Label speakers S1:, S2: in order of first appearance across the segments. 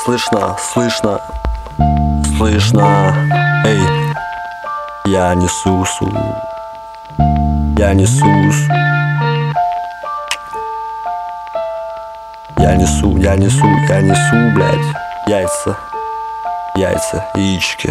S1: слышно, слышно, слышно. Эй, я несусь, я несусь. Я несу, блядь, яйца, яички.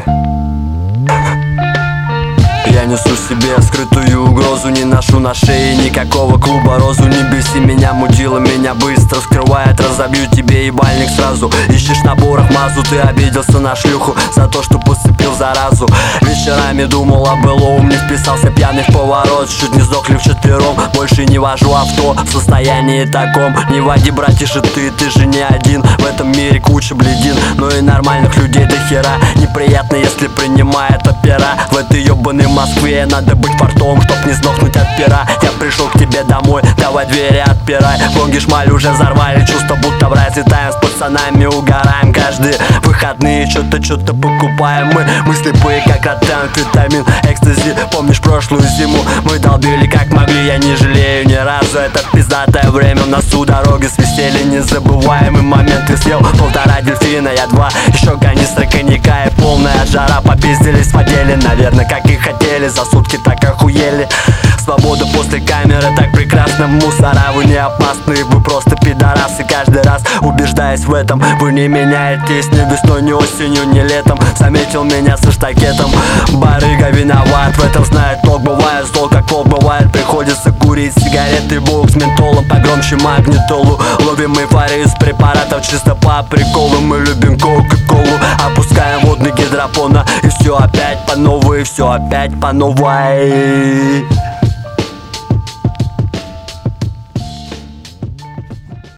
S1: Я несу себе скрытую угрозу, не ношу на шее никакого клуба розу. Не беси меня, мудила, меня быстро скрывает. Разобью тебе ебальник сразу. Ищешь на бурах мазу, ты обиделся на шлюху за то, что подцепил заразу. Вечерами думал о былом, не вписался пьяный в поворот. Чуть не сдохли вчетвером, больше не вожу авто в состоянии таком. Не води, братиша, ты же не один. В этом мире куча блядин, но и нормальных людей до хера. Неприятно, если принимает опера. В этой ебаной Москве надо быть фартом, чтоб не сдохнуть от пера. Я пришел к тебе домой, давай двери отпирай. Гонги шмаль уже взорвали, чувство будто в рай. Летаем с пацанами, угораем каждые выходные. Что-то покупаем мы, слепые как от амфетамин, экстази. Помнишь прошлую зиму? Мы долбили как могли, я не жалею ни разу. Это пиздатое время, в носу дороги свистели. Незабываемый момент, ты съел 1,5 дельфина, я 2. Еще канистра коньяка и полная жара. Попиздились в отделе, наверное, как и хотели. За сутки так охуели. Свобода после камеры так прекрасна. Мусора, вы не опасны, вы просто пидорасы. Каждый раз убеждаясь в этом, вы не меняетесь ни весной, ни осенью, ни летом. Заметил меня со штакетом, барыга виноват. В этом знает толк, бывает зол, как пол бывает. Приходится курить сигареты, бог с ментолом, погромче магнитолу. Ловим эйфорию с препаратов чисто по приколу. Мы любим кока-колу, опускаем водный гидропона. И все опять по новой, все опять по новой.